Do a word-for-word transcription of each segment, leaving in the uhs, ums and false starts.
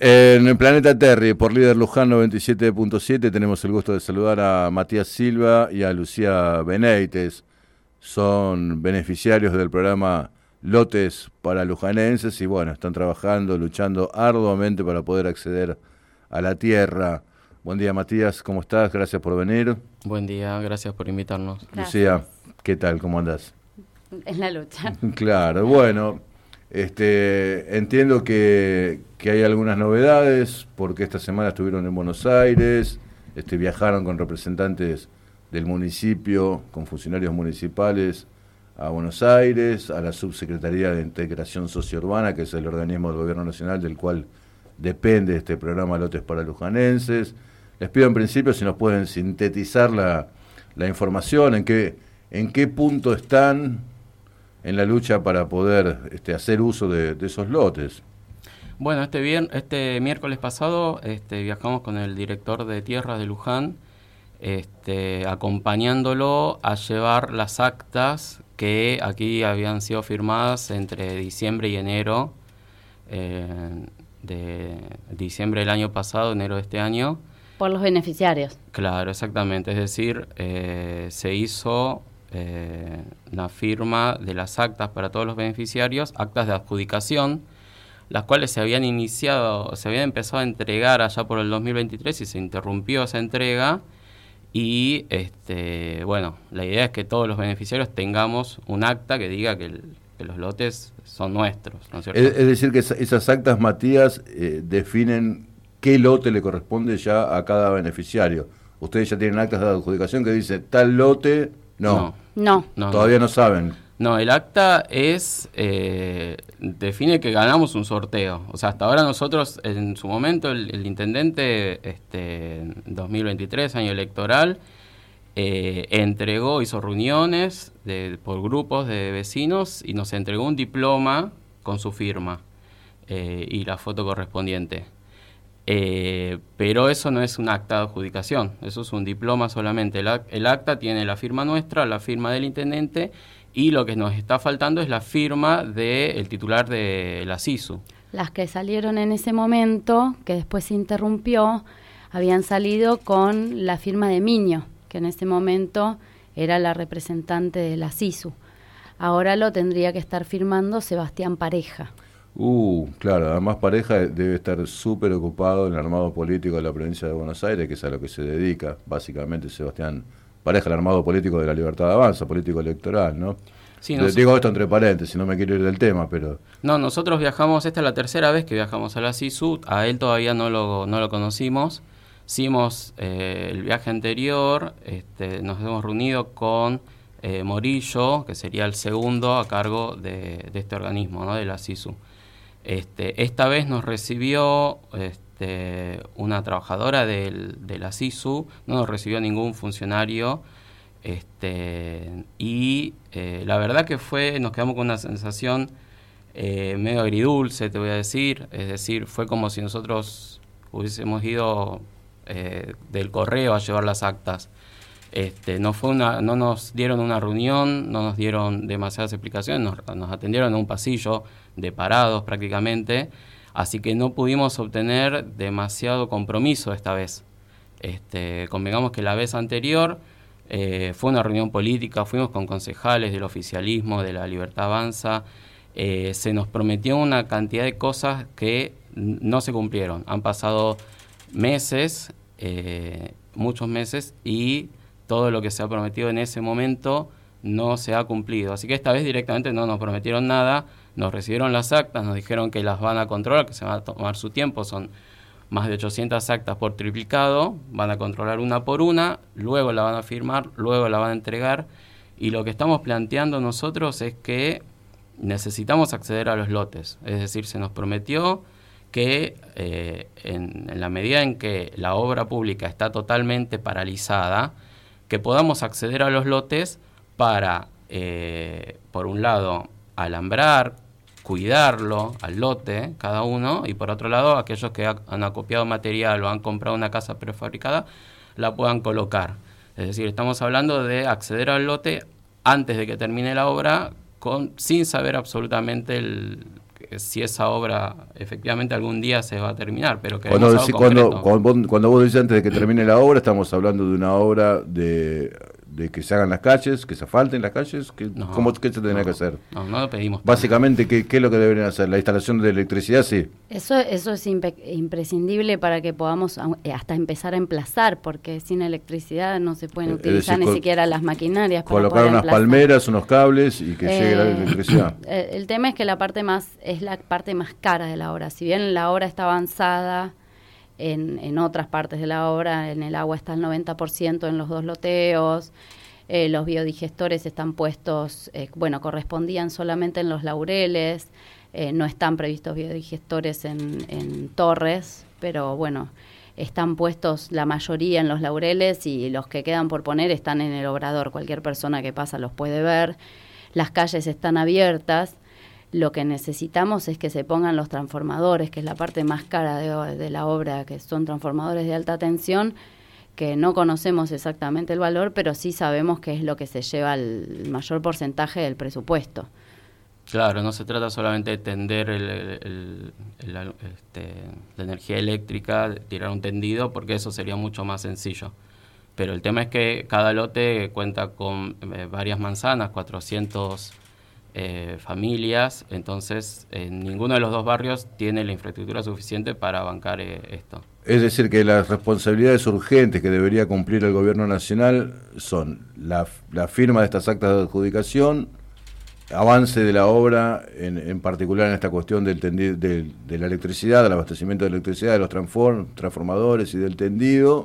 En el Planeta Terry, por Líder Luján noventa y siete punto siete, tenemos el gusto de saludar a Matías Silva y a Lucía Beneites. Son beneficiarios del programa Lotes para Lujanenses y bueno, están trabajando, luchando arduamente para poder acceder a la tierra. Buen día, Matías, ¿cómo estás? Gracias por venir. Buen día, gracias por invitarnos. Gracias. Lucía, ¿qué tal? ¿Cómo andás? En la lucha. Claro, bueno, este, entiendo que, que hay algunas novedades, porque esta semana estuvieron en Buenos Aires, este, viajaron con representantes del municipio, con funcionarios municipales a Buenos Aires, a la Subsecretaría de Integración Sociourbana, que es el organismo del Gobierno Nacional del cual depende este programa Lotes para Lujanenses. Les pido en principio si nos pueden sintetizar la, la información, en qué, en qué punto están en la lucha para poder este, hacer uso de, de esos lotes. Bueno, este, vier- este miércoles pasado este, viajamos con el director de Tierras de Luján, este, acompañándolo a llevar las actas que aquí habían sido firmadas entre diciembre y enero, eh, de diciembre del año pasado, enero de este año. Por los beneficiarios. Claro, exactamente. Es decir, eh, se hizo eh, la firma de las actas para todos los beneficiarios, actas de adjudicación, las cuales se habían iniciado, se habían empezado a entregar allá por el dos mil veintitrés y se interrumpió esa entrega. Y este, bueno, la idea es que todos los beneficiarios tengamos un acta que diga que, el, que los lotes son nuestros, ¿no es cierto? Es, es decir, que esa, esas actas, Matías, eh, definen qué lote le corresponde ya a cada beneficiario. Ustedes ya tienen actas de adjudicación que dice tal lote, no. No. no Todavía no. no saben. No, el acta es eh, define que ganamos un sorteo. O sea, hasta ahora nosotros, en su momento, el, el intendente, este, dos mil veintitrés, año electoral, eh, entregó, hizo reuniones de, por grupos de vecinos y nos entregó un diploma con su firma eh, y la foto correspondiente. Eh, pero eso no es un acta de adjudicación, eso es un diploma solamente. El, el acta tiene la firma nuestra, la firma del intendente, y lo que nos está faltando es la firma del titular de la SISU. Las que salieron en ese momento, que después se interrumpió, habían salido con la firma de Miño, que en ese momento era la representante de la SISU. Ahora lo tendría que estar firmando Sebastián Pareja. Uh, claro, además Pareja debe estar súper ocupado en el armado político de la provincia de Buenos Aires, que es a lo que se dedica, básicamente, Sebastián Pareja, el armado político de la Libertad de Avanza, político electoral, ¿no? Sí, nos... Digo esto entre paréntesis, no me quiero ir del tema, pero... No, nosotros viajamos, esta es la tercera vez que viajamos a la SISU, a él todavía no lo, no lo conocimos. Hicimos eh, el viaje anterior, este, nos hemos reunido con eh, Morillo, que sería el segundo a cargo de, de este organismo, ¿no? De la SISU. Este, esta vez nos recibió este, una trabajadora del, de la SISU, no nos recibió ningún funcionario, este, y eh, la verdad que fue, nos quedamos con una sensación eh, medio agridulce, te voy a decir, es decir, fue como si nosotros hubiésemos ido eh, del correo a llevar las actas. Este, no fue una, no nos dieron una reunión, no nos dieron demasiadas explicaciones, nos, nos atendieron en un pasillo de parados prácticamente, así que no pudimos obtener demasiado compromiso esta vez. Este, convengamos que la vez anterior eh, fue una reunión política, fuimos con concejales del oficialismo, de la Libertad Avanza, eh, se nos prometió una cantidad de cosas que no se cumplieron. Han pasado meses, eh, muchos meses, y todo lo que se ha prometido en ese momento no se ha cumplido. Así que esta vez directamente no nos prometieron nada, nos recibieron las actas, nos dijeron que las van a controlar, que se van a tomar su tiempo, son más de ochocientas actas por triplicado, van a controlar una por una, luego la van a firmar, luego la van a entregar, y lo que estamos planteando nosotros es que necesitamos acceder a los lotes, es decir, se nos prometió que eh, en, en la medida en que la obra pública está totalmente paralizada, que podamos acceder a los lotes para, eh, por un lado, alambrar, cuidarlo al lote, cada uno, y por otro lado, aquellos que ha, han acopiado material o han comprado una casa prefabricada, la puedan colocar. Es decir, estamos hablando de acceder al lote antes de que termine la obra, con, sin saber absolutamente el, que si esa obra efectivamente algún día se va a terminar, pero que cuando, cuando, cuando, cuando vos decís antes de que termine la obra, estamos hablando de una obra de, de que se hagan las calles, que se asfalten las calles, que, no, ¿cómo, ¿qué se tendría no, que hacer? No, no lo pedimos. Básicamente, ¿qué, ¿qué es lo que deberían hacer? ¿La instalación de electricidad? Sí. Eso, eso es impe- imprescindible para que podamos hasta empezar a emplazar, porque sin electricidad no se pueden utilizar decir, ni siquiera las maquinarias. Para colocar unas emplazar. palmeras, unos cables y que eh, llegue la electricidad. El tema es que la parte más es la parte más cara de la obra. Si bien la obra está avanzada en, en otras partes de la obra, en el agua está el noventa por ciento en los dos loteos. Eh, los biodigestores están puestos, eh, bueno, correspondían solamente en Los Laureles, eh, no están previstos biodigestores en, en Torres, pero bueno, están puestos la mayoría en Los Laureles y los que quedan por poner están en el Obrador. Cualquier persona que pasa los puede ver. Las calles están abiertas. Lo que necesitamos es que se pongan los transformadores, que es la parte más cara de, de la obra, que son transformadores de alta tensión, que no conocemos exactamente el valor, pero sí sabemos que es lo que se lleva el mayor porcentaje del presupuesto. Claro, no se trata solamente de tender el, el, el, el, este, la energía eléctrica, de tirar un tendido, porque eso sería mucho más sencillo. Pero el tema es que cada lote cuenta con eh, varias manzanas, cuatrocientas eh, familias, entonces eh, ninguno de los dos barrios tiene la infraestructura suficiente para bancar eh, esto. Es decir, que las responsabilidades urgentes que debería cumplir el gobierno nacional son la, la firma de estas actas de adjudicación, avance de la obra, en, en particular en esta cuestión del tendi- de, de la electricidad, del abastecimiento de electricidad, de los transform, transformadores y del tendido,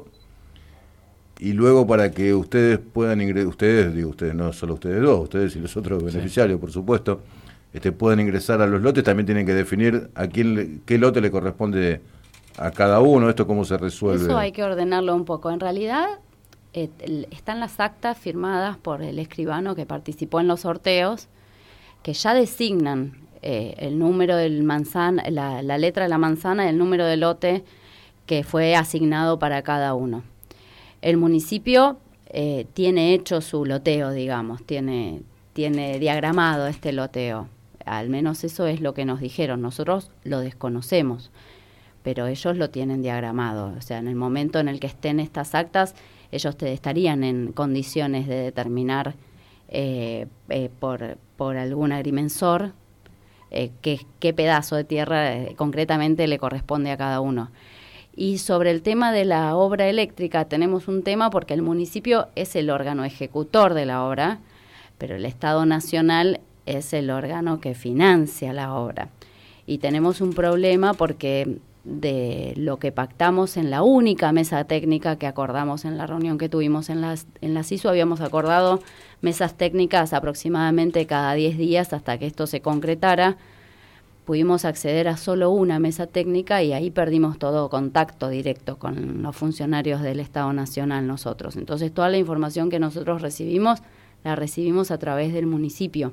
y luego para que ustedes puedan ingresar, ustedes, digo ustedes, no solo ustedes dos, ustedes y los otros beneficiarios, sí, por supuesto, este, puedan ingresar a los lotes, también tienen que definir a quién le, qué lote le corresponde a cada uno, esto cómo se resuelve. Eso hay que ordenarlo un poco. En realidad eh, están las actas firmadas por el escribano que participó en los sorteos, que ya designan eh, el número del manzana, la, la letra de la manzana y el número de lote que fue asignado para cada uno. El municipio eh, tiene hecho su loteo, digamos, tiene, tiene diagramado este loteo. Al menos eso es lo que nos dijeron. Nosotros lo desconocemos, pero ellos lo tienen diagramado. O sea, en el momento en el que estén estas actas, ellos te estarían en condiciones de determinar eh, eh, por, por algún agrimensor eh, qué, qué pedazo de tierra eh, concretamente le corresponde a cada uno. Y sobre el tema de la obra eléctrica tenemos un tema porque el municipio es el órgano ejecutor de la obra, pero el Estado Nacional es el órgano que financia la obra. Y tenemos un problema porque de lo que pactamos en la única mesa técnica que acordamos en la reunión que tuvimos en la, en la SISU, habíamos acordado mesas técnicas aproximadamente cada diez días hasta que esto se concretara. Pudimos acceder a solo una mesa técnica y ahí perdimos todo contacto directo con los funcionarios del Estado Nacional nosotros. Entonces toda la información que nosotros recibimos, la recibimos a través del municipio.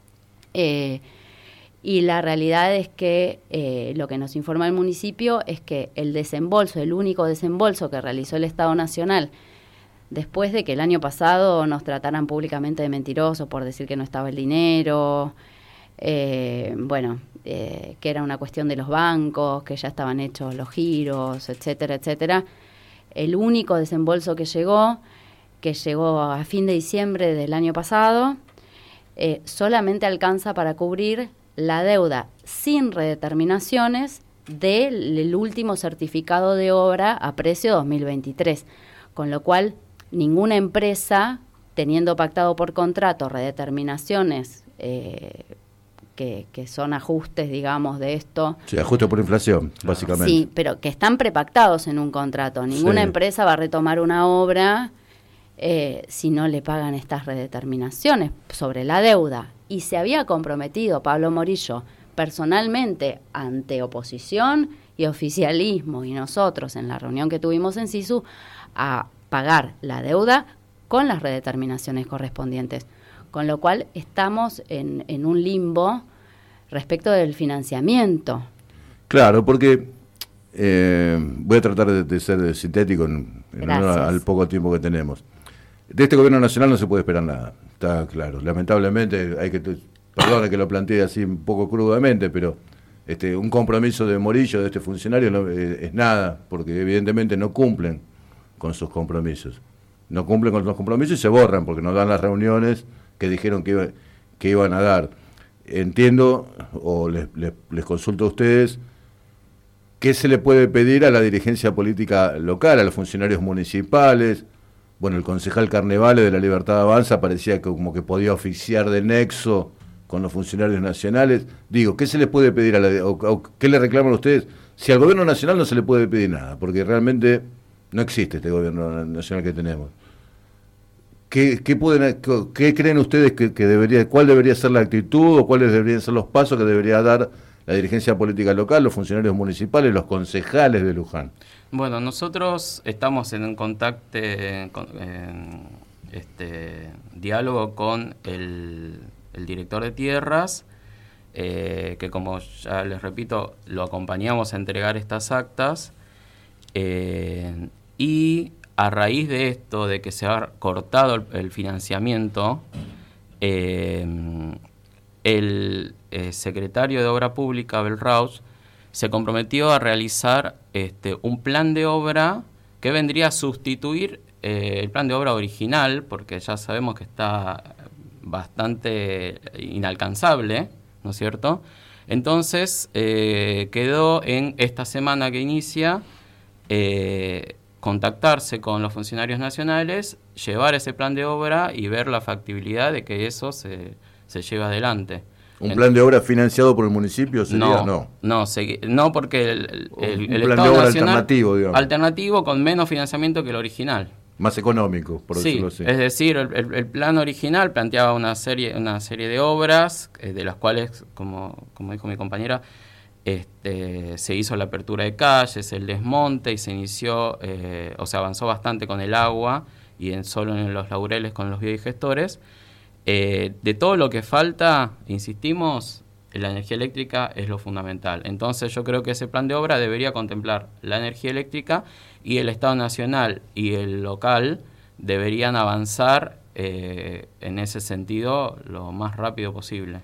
Eh, y la realidad es que eh, lo que nos informa el municipio es que el desembolso, el único desembolso que realizó el Estado Nacional, después de que el año pasado nos trataran públicamente de mentirosos por decir que no estaba el dinero, eh, bueno, eh, que era una cuestión de los bancos, que ya estaban hechos los giros, etcétera, etcétera. El único desembolso que llegó, que llegó a fin de diciembre del año pasado, eh, solamente alcanza para cubrir la deuda sin redeterminaciones del último certificado de obra a precio dos mil veintitrés, con lo cual ninguna empresa, teniendo pactado por contrato redeterminaciones eh, que, que son ajustes, digamos, de esto. Sí, ajuste por inflación, básicamente. Sí, pero que están prepactados en un contrato. Ninguna sí. empresa va a retomar una obra eh, si no le pagan estas redeterminaciones sobre la deuda. Y se había comprometido Pablo Morillo personalmente ante oposición y oficialismo y nosotros en la reunión que tuvimos en SISU a pagar la deuda con las redeterminaciones correspondientes. Con lo cual estamos en, en un limbo respecto del financiamiento. Claro, porque eh, voy a tratar de, de ser sintético en, en honor al poco tiempo que tenemos. De este gobierno nacional no se puede esperar nada, está claro. Lamentablemente, hay que, perdone que lo plantee así un poco crudamente, pero este, un compromiso de Morillo, de este funcionario, no, eh, es nada, porque evidentemente no cumplen con sus compromisos. No cumplen con los compromisos y se borran, porque no dan las reuniones que dijeron que, iba, que iban a dar. Entiendo, o les, les, les consulto a ustedes, ¿qué se le puede pedir a la dirigencia política local, a los funcionarios municipales? Bueno, el concejal Carnevale de la Libertad Avanza parecía que como que podía oficiar de nexo con los funcionarios nacionales. Digo, ¿qué se les puede pedir a la, o, o qué le reclaman a ustedes? Si al gobierno nacional no se le puede pedir nada, porque realmente no existe este gobierno nacional que tenemos. ¿Qué, qué, pueden, qué creen ustedes que, que debería, cuál debería ser la actitud o cuáles deberían ser los pasos que debería dar la dirigencia política local, los funcionarios municipales, los concejales de Luján? Bueno, nosotros estamos en un contacto, en, en este diálogo con el, el director de tierras, eh, que como ya les repito, lo acompañamos a entregar estas actas, eh, y a raíz de esto, de que se ha cortado el, el financiamiento, eh, el eh, secretario de Obra Pública, Abel Rausch, se comprometió a realizar este, un plan de obra que vendría a sustituir eh, el plan de obra original, porque ya sabemos que está bastante inalcanzable, ¿no es cierto? Entonces, eh, quedó en esta semana que inicia eh, contactarse con los funcionarios nacionales, llevar ese plan de obra y ver la factibilidad de que eso se, se lleve adelante. ¿Un plan de obra financiado por el municipio sería? No, no, no, se, no porque el, el, un el plan Estado de obra Nacional, alternativo, digamos. alternativo con menos financiamiento que el original. Más económico, por Sí, decirlo así. es decir, el, el, el plan original planteaba una serie, una serie de obras, eh, de las cuales, como, como dijo mi compañera, este, se hizo la apertura de calles, el desmonte, y se inició, eh, o se avanzó bastante con el agua, y en solo en los Laureles con los biodigestores. Eh, de todo lo que falta, insistimos, la energía eléctrica es lo fundamental. Entonces yo creo que ese plan de obra debería contemplar la energía eléctrica, y el Estado Nacional y el local deberían avanzar eh, en ese sentido lo más rápido posible.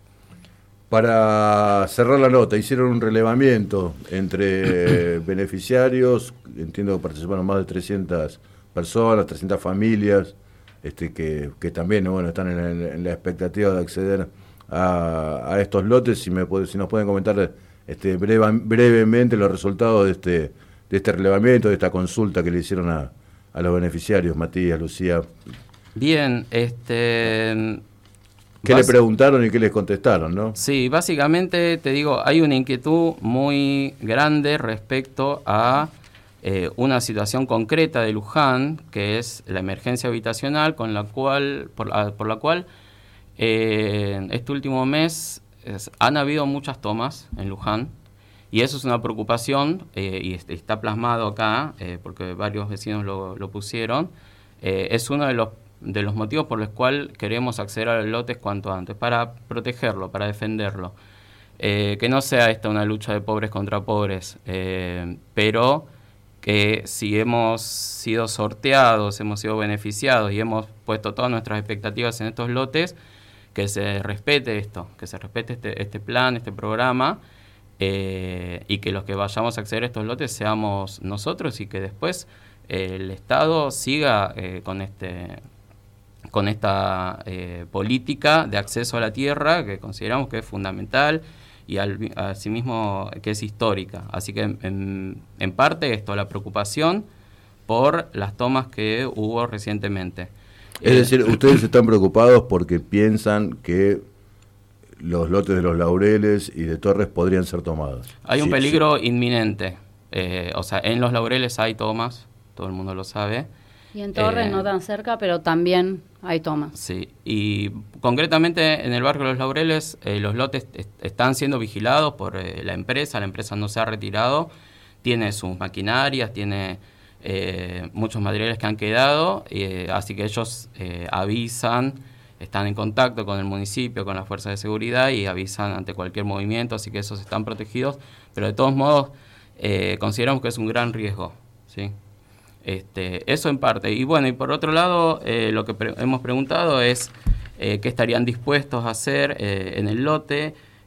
Para cerrar la nota, hicieron un relevamiento entre beneficiarios, entiendo que participaron más de trescientas personas, trescientas familias, este que, que también bueno, están en, el, en la expectativa de acceder a, a estos lotes. Si, me puede, si nos pueden comentar este, breve, brevemente los resultados de este, de este relevamiento, de esta consulta que le hicieron a, a los beneficiarios, Matías, Lucía. Bien, este... ¿Qué le preguntaron y qué les contestaron, no? Sí, básicamente te digo, hay una inquietud muy grande respecto a eh, una situación concreta de Luján, que es la emergencia habitacional, con la cual, por la, por la cual eh, este último mes es, han habido muchas tomas en Luján, y eso es una preocupación, eh, y est- está plasmado acá, eh, porque varios vecinos lo, lo pusieron. Eh, es uno de los de los motivos por los cuales queremos acceder a los lotes cuanto antes, para protegerlo, para defenderlo. Eh, que no sea esta una lucha de pobres contra pobres, eh, pero que si hemos sido sorteados, hemos sido beneficiados y hemos puesto todas nuestras expectativas en estos lotes, que se respete esto, que se respete este, este plan, este programa, eh, y que los que vayamos a acceder a estos lotes seamos nosotros, y que después eh, el Estado siga eh, con este... con esta eh, política de acceso a la tierra, que consideramos que es fundamental y al, asimismo que es histórica. Así que en, en parte esto, la preocupación por las tomas que hubo recientemente. Es decir, ustedes están preocupados porque piensan que los lotes de los Laureles y de Torres podrían ser tomados. Hay un Sí, peligro sí. inminente. Eh, o sea, en los Laureles hay tomas, todo el mundo lo sabe. Y en Torres Eh, no tan cerca, pero también hay tomas. Sí, y concretamente en el barrio de Los Laureles eh, los lotes est- están siendo vigilados por eh, la empresa, la empresa no se ha retirado, tiene sus maquinarias, tiene eh, muchos materiales que han quedado, eh, así que ellos eh, avisan, están en contacto con el municipio, con las fuerzas de seguridad, y avisan ante cualquier movimiento, así que esos están protegidos, pero de todos modos eh, consideramos que es un gran riesgo, ¿sí? Este, eso en parte. Y bueno, y por otro lado, eh, lo que pre- hemos preguntado es eh, qué estarían dispuestos a hacer eh, en el lote.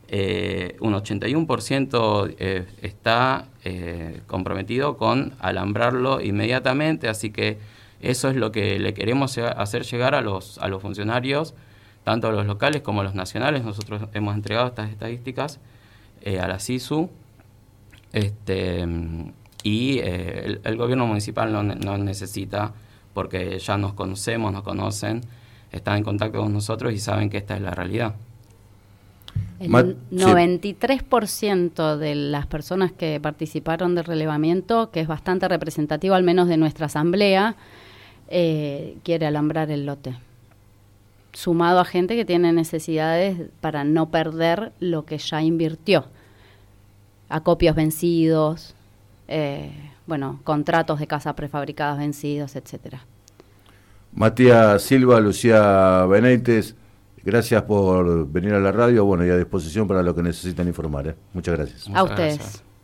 eh, un ochenta y uno por ciento eh, está eh, comprometido con alambrarlo inmediatamente, así que eso es lo que le queremos hacer llegar a los, a los funcionarios, tanto a los locales como a los nacionales. Nosotros hemos entregado estas estadísticas eh, a la SISU, este, y eh, el, el gobierno municipal no, no necesita, porque ya nos conocemos, nos conocen, están en contacto con nosotros y saben que esta es la realidad. El noventa y tres por ciento de las personas que participaron del relevamiento, que es bastante representativo al menos de nuestra asamblea, eh, quiere alambrar el lote. Sumado a gente que tiene necesidades para no perder lo que ya invirtió. Acopios vencidos, eh, bueno, contratos de casas prefabricadas vencidos, etcétera. Matías Silva, Lucía Benítez, gracias por venir a la radio, bueno, y a disposición para lo que necesitan informar, ¿eh? Muchas gracias. A Muchas ustedes. Gracias.